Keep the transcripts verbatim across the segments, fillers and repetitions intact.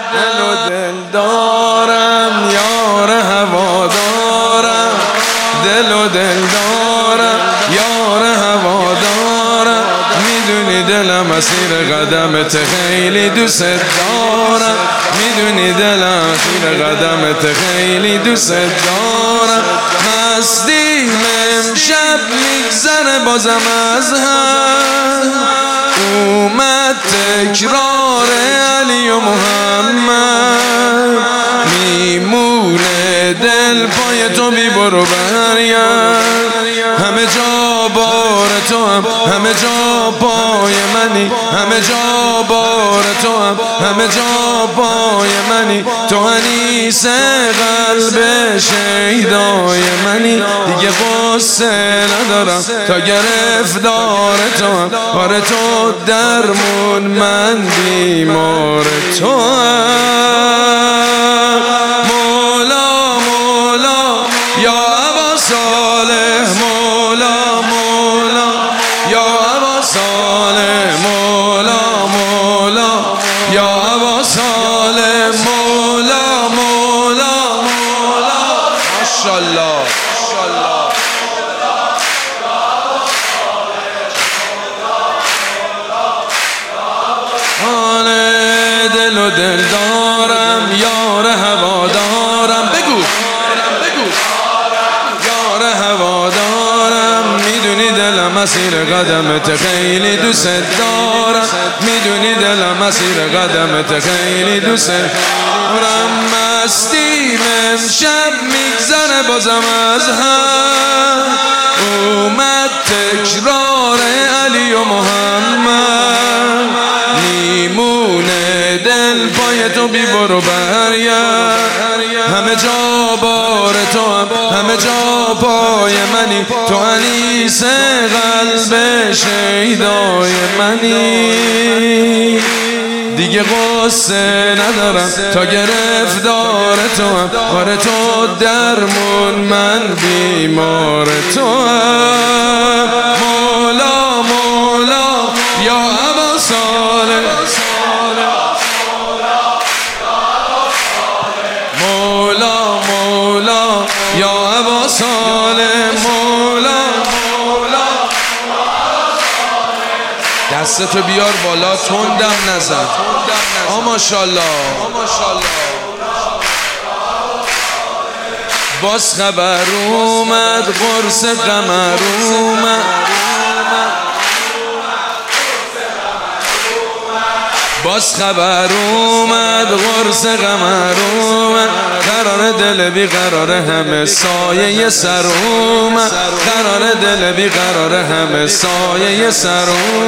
دل و دل دارم، یار هوا دارم، دل و دل دارم، یار هوا دارم. میدونی دلم اسیر قدمت، خیلی دوست دارم. میدونی دلم اسیر قدمت، خیلی دوست دارم. هستیم امشب میگذره بازم از هم، اومد تکرار علی و محمد. میمونه دل پای تو بی برو برگرد، همه جا بار تو هم، همه جا پای منی، همه جا بار تو هم، همه جا پای منی. تو انیس قلب شیدای منی. دیگه قصه ندارم تا گرفتار تو هم، آره تو درمون من بیمار تو هم. مولا مولا یا ابا صالح، مولا مولا یا ابا صالح، مولا مولا یا ابا صالح، مولا مولا مولا. ماشاءالله ماشاءالله. آره دل و دل دارم، یار هوا دارم. بگو بگو یار هوا دارم. میدونی دلم اسیر قدمت، خیلی دوست دارم. میدونی دلم اسیر قدمت، خیلی دوست دارم. مستیم امشب میگذره بازم از هم، اومد تکرار علی و محمد. میمونه دل پای تو بی برو برگرد، همه جا بار تو هم، همه جا پای منی. تو انیس قلب شیدای منی. دیگه قصه ندارم تا گرفتار تو هم، آره تو درمون من بیمار تو هم. مولا مولا یا ابا صالح، مولا مولا یا ابا صالح، مولا مولا. دستتو بیار بالا، تندم نزن. آ ماشاءالله باز خبر اومد، قرص قمر اومد. باز خبر اومد، قرص قمر اومد. قرار دل بی قرار همه سایه سر اومد. قرار دل بی قرار همه سایه سر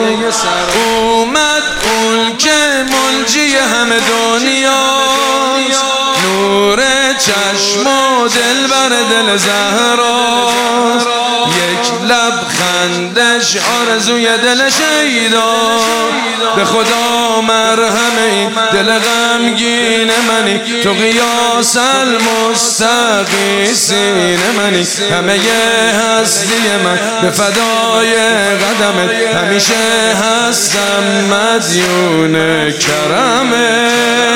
اومد. اون که منجی همه دنیا، نور چشم و دل بر دل زهراست. یک لبخندش آرزوی دل شیدا. به خدا مرهم این دل غمگین منی، تو قیاس المستقیسین منی. همه هستی من به فدای قدمت، همیشه هستم مدیون کرمت.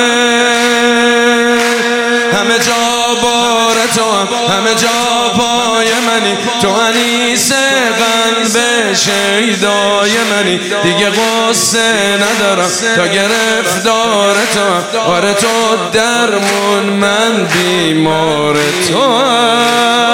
همه جا بار تو هم، همه جا پای منی. تو انیس قلب شیدای منی. دیگه قصه ندارم تا گرفتار تو هم، آره تو درمون من بیمار تو هم.